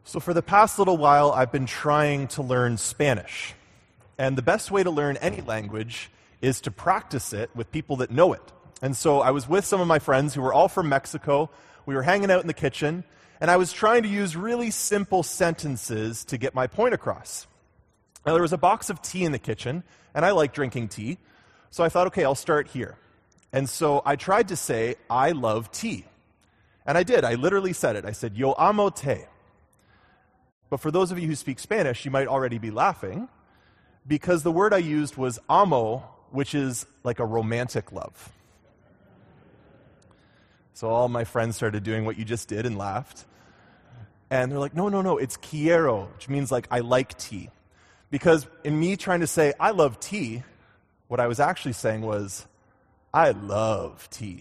So for the past little while, I've been trying to learn Spanish. And the best way to learn any language is to practice it with people that know it. And so I was with some of my friends who were all from Mexico. We were hanging out in the kitchen, and I was trying to use really simple sentences to get my point across. Now, there was a box of tea in the kitchen, and I like drinking tea. So I thought, okay, I'll start here. And so I tried to say, I love tea. And I did. I literally said it. I said, yo amo té. But for those of you who speak Spanish, you might already be laughing, because the word I used was amo, which is like a romantic love. So all my friends started doing what you just did and laughed. And they're like, no, it's quiero, which means like I like tea. Because in me trying to say I love tea, what I was actually saying was, I love tea.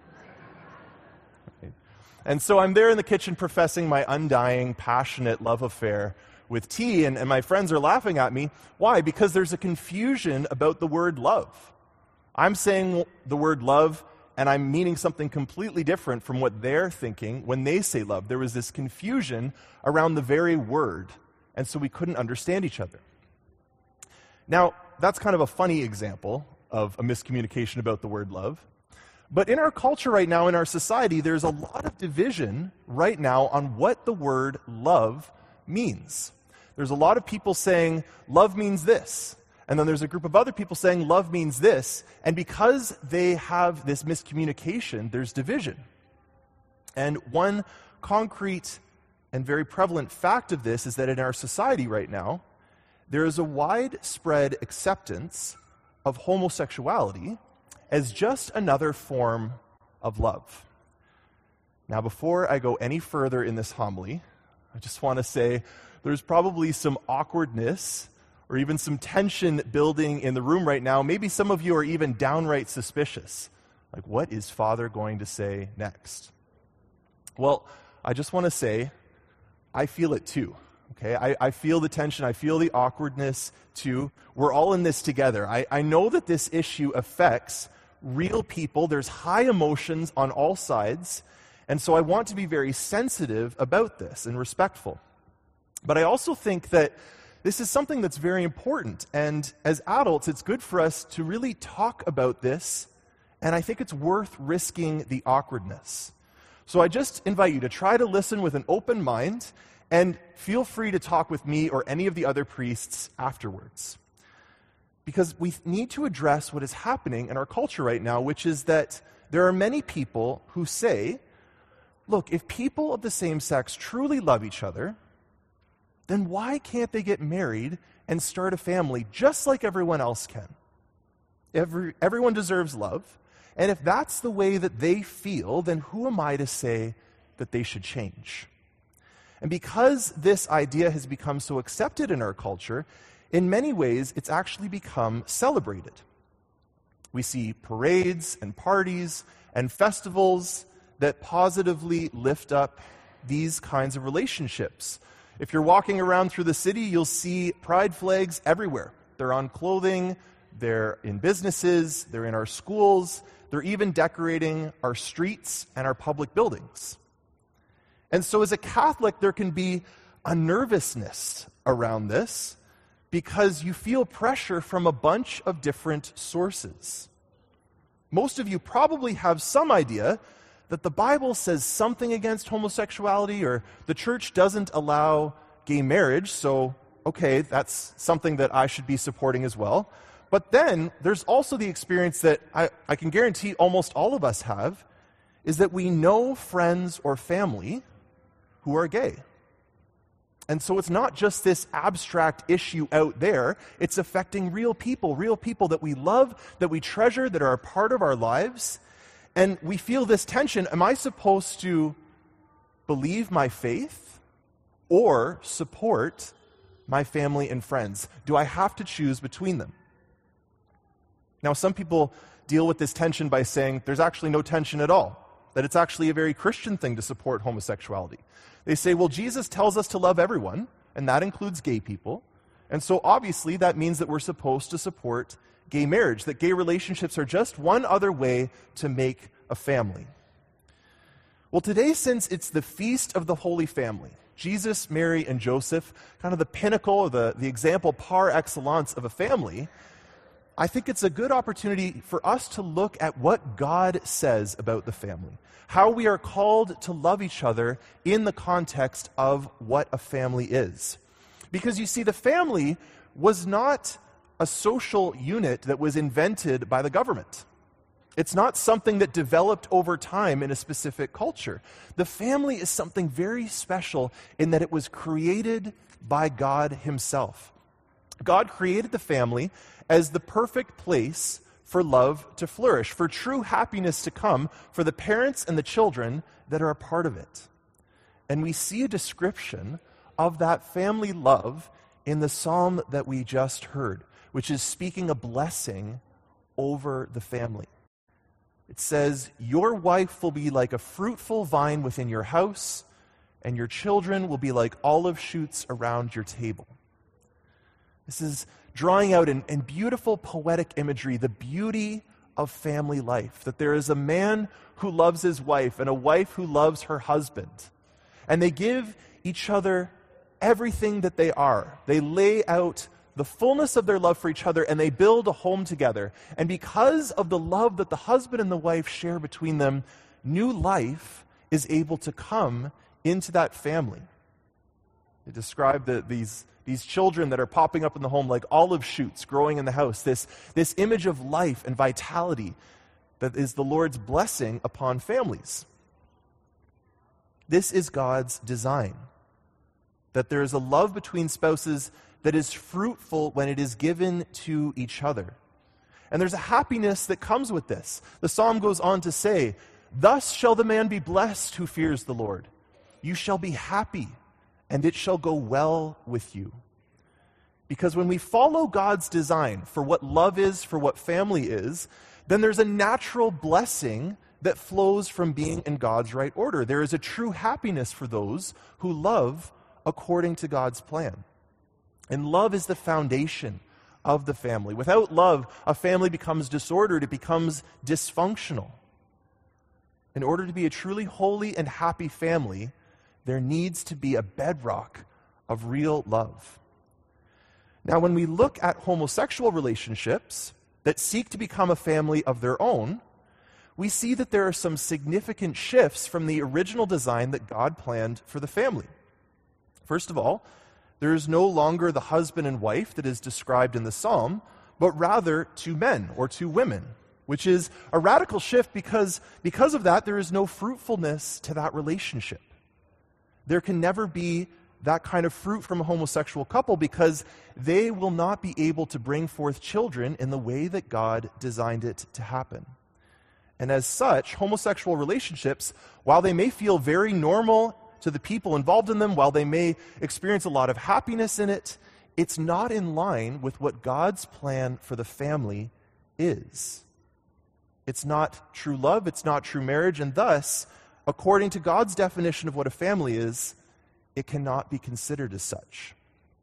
And so I'm there in the kitchen professing my undying, passionate love affair with tea, and my friends are laughing at me. Why? Because there's a confusion about the word love. I'm saying the word love, and I'm meaning something completely different from what they're thinking when they say love. There was this confusion around the very word, and so we couldn't understand each other. Now, that's kind of a funny example of a miscommunication about the word love. But in our culture right now, in our society, there's a lot of division right now on what the word love means. There's a lot of people saying love means this, and then there's a group of other people saying love means this, and because they have this miscommunication, there's division. And one concrete and very prevalent fact of this is that in our society right now, there is a widespread acceptance of homosexuality as just another form of love. Now, before I go any further in this homily, I just want to say there's probably some awkwardness or even some tension building in the room right now. Maybe some of you are even downright suspicious. Like, what is Father going to say next? Well, I just want to say, I feel it too. Okay, I feel the tension, I feel the awkwardness too. We're all in this together. I know that this issue affects real people. There's high emotions on all sides, and so I want to be very sensitive about this and respectful. But I also think that this is something that's very important, and as adults, it's good for us to really talk about this, and I think it's worth risking the awkwardness. So I just invite you to try to listen with an open mind, and feel free to talk with me or any of the other priests afterwards. Because we need to address what is happening in our culture right now, which is that there are many people who say, look, if people of the same sex truly love each other, then why can't they get married and start a family just like everyone else can? Everyone deserves love, and if that's the way that they feel, then who am I to say that they should change? And because this idea has become so accepted in our culture, in many ways, it's actually become celebrated. We see parades and parties and festivals that positively lift up these kinds of relationships. If you're walking around through the city, you'll see pride flags everywhere. They're on clothing, they're in businesses, they're in our schools, they're even decorating our streets and our public buildings. And so as a Catholic, there can be a nervousness around this because you feel pressure from a bunch of different sources. Most of you probably have some idea that the Bible says something against homosexuality, or the church doesn't allow gay marriage, so okay, that's something that I should be supporting as well. But then there's also the experience that I can guarantee almost all of us have, is that we know friends or family who are gay. And so it's not just this abstract issue out there, it's affecting real people that we love, that we treasure, that are a part of our lives. And we feel this tension. Am I supposed to believe my faith or support my family and friends? Do I have to choose between them? Now, some people deal with this tension by saying there's actually no tension at all, that it's actually a very Christian thing to support homosexuality. They say, well, Jesus tells us to love everyone, and that includes gay people. And so obviously that means that we're supposed to support gay marriage, that gay relationships are just one other way to make a family. Well, today, since it's the Feast of the Holy Family, Jesus, Mary, and Joseph, kind of the pinnacle or the example par excellence of a family, I think it's a good opportunity for us to look at what God says about the family, how we are called to love each other in the context of what a family is. Because you see, the family was not a social unit that was invented by the government. It's not something that developed over time in a specific culture. The family is something very special in that it was created by God himself. God created the family as the perfect place for love to flourish, for true happiness to come for the parents and the children that are a part of it. And we see a description of that family love in the psalm that we just heard, which is speaking a blessing over the family. It says, "Your wife will be like a fruitful vine within your house, and your children will be like olive shoots around your table." This is drawing out in beautiful poetic imagery the beauty of family life, that there is a man who loves his wife and a wife who loves her husband, and they give each other everything that they are. They lay out the fullness of their love for each other, and they build a home together. And because of the love that the husband and the wife share between them, new life is able to come into that family. They describe these children that are popping up in the home like olive shoots growing in the house, this image of life and vitality that is the Lord's blessing upon families. This is God's design, that there is a love between spouses that is fruitful when it is given to each other. And there's a happiness that comes with this. The psalm goes on to say, "Thus shall the man be blessed who fears the Lord. You shall be happy, and it shall go well with you." Because when we follow God's design for what love is, for what family is, then there's a natural blessing that flows from being in God's right order. There is a true happiness for those who love according to God's plan. And love is the foundation of the family. Without love, a family becomes disordered, it becomes dysfunctional. In order to be a truly holy and happy family, there needs to be a bedrock of real love. Now, when we look at homosexual relationships that seek to become a family of their own, we see that there are some significant shifts from the original design that God planned for the family. First of all, there is no longer the husband and wife that is described in the psalm, but rather two men or two women, which is a radical shift because of that, there is no fruitfulness to that relationship. There can never be that kind of fruit from a homosexual couple because they will not be able to bring forth children in the way that God designed it to happen. And as such, homosexual relationships, while they may feel very normal to the people involved in them, while they may experience a lot of happiness in it, it's not in line with what God's plan for the family is. It's not true love, it's not true marriage, and thus, according to God's definition of what a family is, it cannot be considered as such.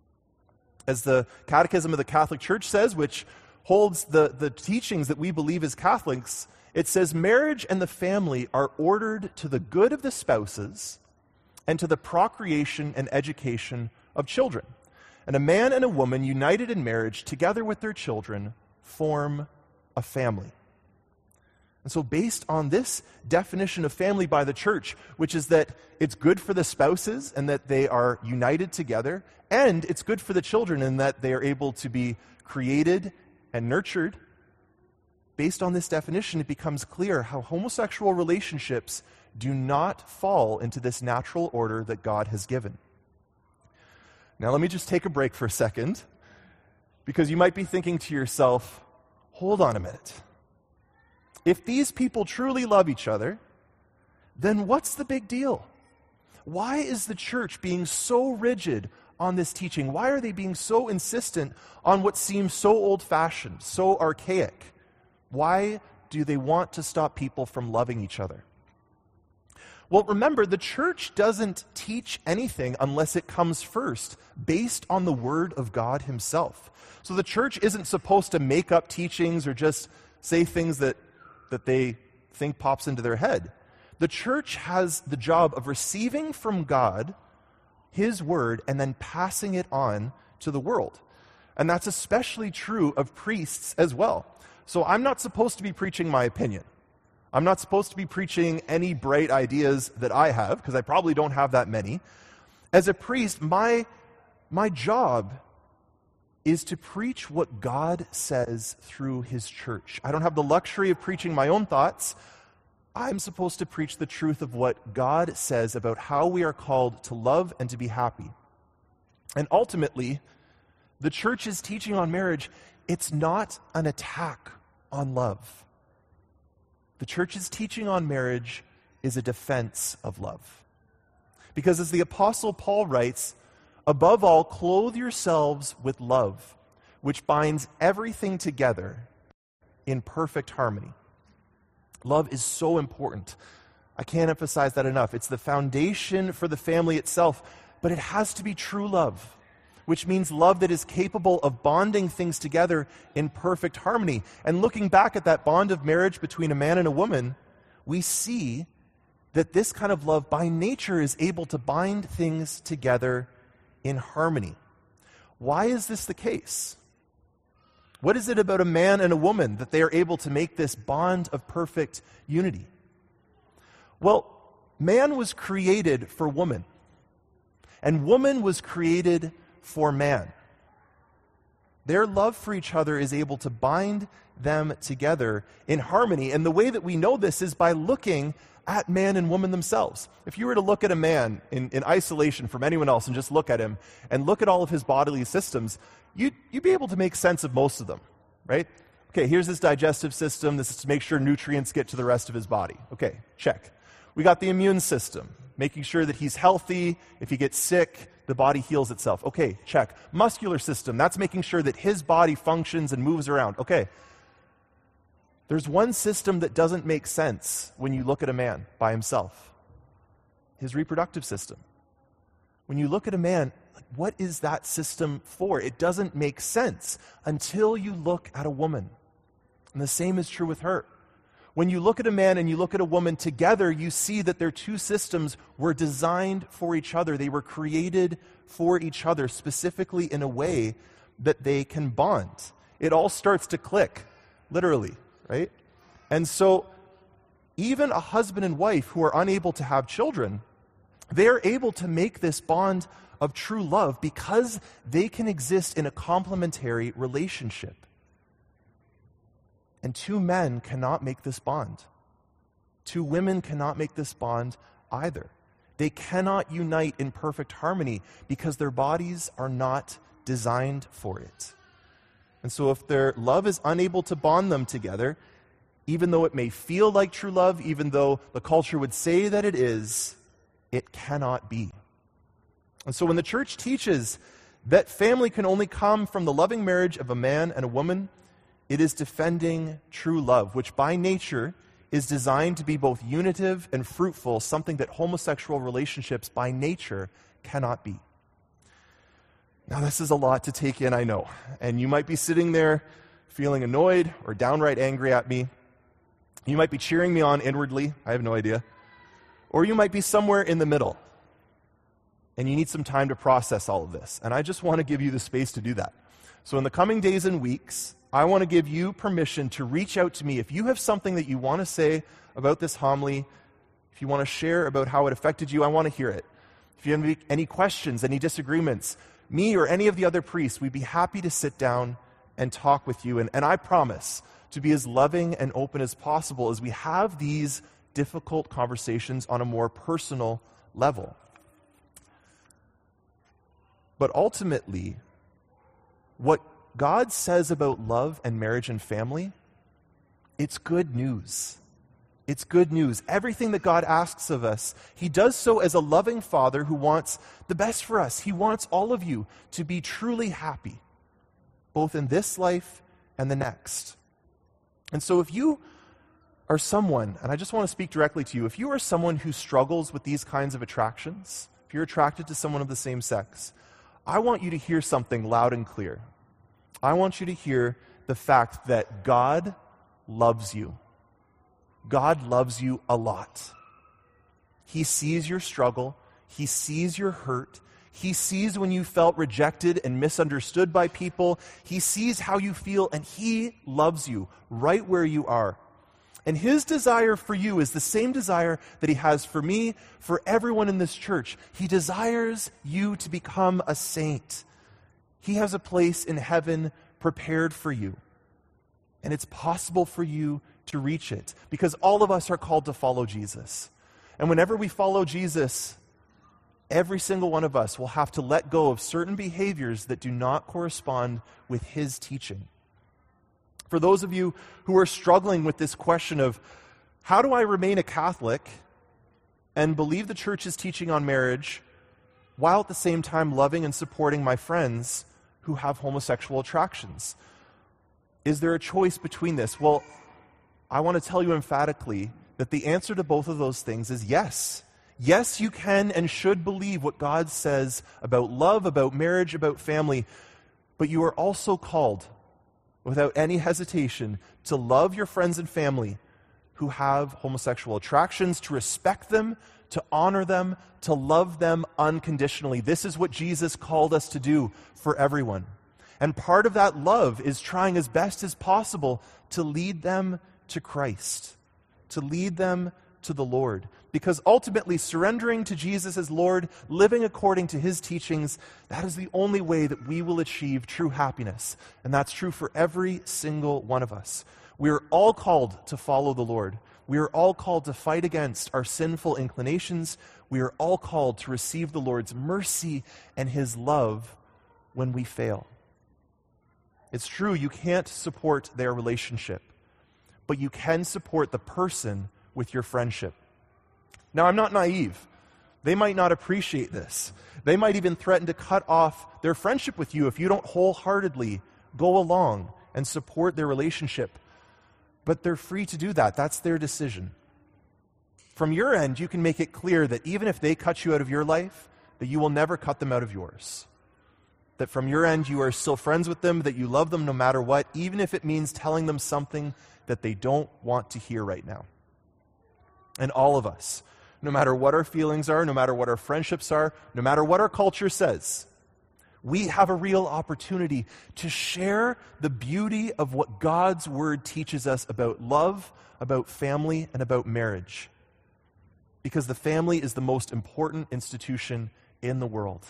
As the Catechism of the Catholic Church says, which holds the teachings that we believe as Catholics, it says, "Marriage and the family are ordered to the good of the spouses and to the procreation and education of children. And a man and a woman united in marriage together with their children form a family." And so based on this definition of family by the church, which is that it's good for the spouses and that they are united together, and it's good for the children in that they are able to be created and nurtured, based on this definition, it becomes clear how homosexual relationships do not fall into this natural order that God has given. Now let me just take a break for a second, because you might be thinking to yourself, hold on a minute. If these people truly love each other, then what's the big deal? Why is the church being so rigid on this teaching? Why are they being so insistent on what seems so old-fashioned, so archaic? Why do they want to stop people from loving each other? Well, remember, the church doesn't teach anything unless it comes first, based on the Word of God Himself. So the church isn't supposed to make up teachings or just say things that they think pops into their head. The church has the job of receiving from God his word and then passing it on to the world. And that's especially true of priests as well. So I'm not supposed to be preaching my opinion. I'm not supposed to be preaching any bright ideas that I have, because I probably don't have that many. As a priest, my job is to preach what God says through his church. I don't have the luxury of preaching my own thoughts. I'm supposed to preach the truth of what God says about how we are called to love and to be happy. And ultimately, the church's teaching on marriage, it's not an attack on love. The church's teaching on marriage is a defense of love. Because as the Apostle Paul writes, above all, clothe yourselves with love, which binds everything together in perfect harmony. Love is so important. I can't emphasize that enough. It's the foundation for the family itself, but it has to be true love, which means love that is capable of bonding things together in perfect harmony. And looking back at that bond of marriage between a man and a woman, we see that this kind of love by nature is able to bind things together in harmony. Why is this the case? What is it about a man and a woman that they are able to make this bond of perfect unity? Well, man was created for woman, and woman was created for man. Their love for each other is able to bind them together in harmony, and the way that we know this is by looking at man and woman themselves. If you were to look at a man in isolation from anyone else and just look at him and look at all of his bodily systems, you'd be able to make sense of most of them, right? Okay, here's his digestive system. This is to make sure nutrients get to the rest of his body. Okay, check. We got the immune system, making sure that he's healthy. If he gets sick, the body heals itself. Okay, check. Muscular system, that's making sure that his body functions and moves around. Okay. There's one system that doesn't make sense when you look at a man by himself. His reproductive system. When you look at a man, what is that system for? It doesn't make sense until you look at a woman. And the same is true with her. When you look at a man and you look at a woman together, you see that their two systems were designed for each other. They were created for each other, specifically in a way that they can bond. It all starts to click, literally, right? And so even a husband and wife who are unable to have children, they're able to make this bond of true love because they can exist in a complementary relationship. And two men cannot make this bond. Two women cannot make this bond either. They cannot unite in perfect harmony because their bodies are not designed for it. And so if their love is unable to bond them together, even though it may feel like true love, even though the culture would say that it is, it cannot be. And so when the church teaches that family can only come from the loving marriage of a man and a woman, it is defending true love, which by nature is designed to be both unitive and fruitful, something that homosexual relationships by nature cannot be. Now, this is a lot to take in, I know. And you might be sitting there feeling annoyed or downright angry at me. You might be cheering me on inwardly. I have no idea. Or you might be somewhere in the middle. And you need some time to process all of this. And I just want to give you the space to do that. So in the coming days and weeks, I want to give you permission to reach out to me. If you have something that you want to say about this homily, if you want to share about how it affected you, I want to hear it. If you have any questions, any disagreements, me or any of the other priests, we'd be happy to sit down and talk with you. And I promise to be as loving and open as possible as we have these difficult conversations on a more personal level. But ultimately, what God says about love and marriage and family, it's good news. It's good news. Everything that God asks of us, He does so as a loving Father who wants the best for us. He wants all of you to be truly happy, both in this life and the next. And so if you are someone, and I just want to speak directly to you, if you are someone who struggles with these kinds of attractions, if you're attracted to someone of the same sex, I want you to hear something loud and clear. I want you to hear the fact that God loves you. God loves you a lot. He sees your struggle. He sees your hurt. He sees when you felt rejected and misunderstood by people. He sees how you feel, and He loves you right where you are. And His desire for you is the same desire that He has for me, for everyone in this church. He desires you to become a saint. He has a place in heaven prepared for you. And it's possible for you to reach it, because all of us are called to follow Jesus. And whenever we follow Jesus, every single one of us will have to let go of certain behaviors that do not correspond with His teaching. For those of you who are struggling with this question of, how do I remain a Catholic and believe the church's teaching on marriage while at the same time loving and supporting my friends who have homosexual attractions? Is there a choice between this? Well, I want to tell you emphatically that the answer to both of those things is yes. Yes, you can and should believe what God says about love, about marriage, about family, but you are also called, without any hesitation, to love your friends and family who have homosexual attractions, to respect them, to honor them, to love them unconditionally. This is what Jesus called us to do for everyone. And part of that love is trying as best as possible to lead them to Christ, to lead them to the Lord. Because ultimately, surrendering to Jesus as Lord, living according to His teachings, that is the only way that we will achieve true happiness. And that's true for every single one of us. We are all called to follow the Lord. We are all called to fight against our sinful inclinations. We are all called to receive the Lord's mercy and His love when we fail. It's true, you can't support their relationship, but you can support the person with your friendship. Now, I'm not naive. They might not appreciate this. They might even threaten to cut off their friendship with you if you don't wholeheartedly go along and support their relationship. But they're free to do that. That's their decision. From your end, you can make it clear that even if they cut you out of your life, that you will never cut them out of yours. That from your end, you are still friends with them, that you love them no matter what, even if it means telling them something that they don't want to hear right now. And all of us, no matter what our feelings are, no matter what our friendships are, no matter what our culture says, we have a real opportunity to share the beauty of what God's Word teaches us about love, about family, and about marriage. Because the family is the most important institution in the world.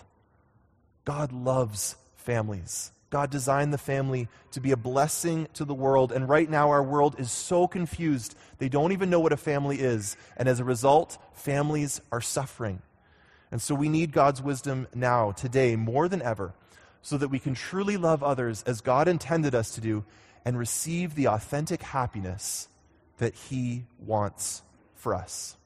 God loves families. God designed the family to be a blessing to the world, and right now our world is so confused, they don't even know what a family is, and as a result, families are suffering. And so we need God's wisdom now, today, more than ever, so that we can truly love others as God intended us to do, and receive the authentic happiness that He wants for us.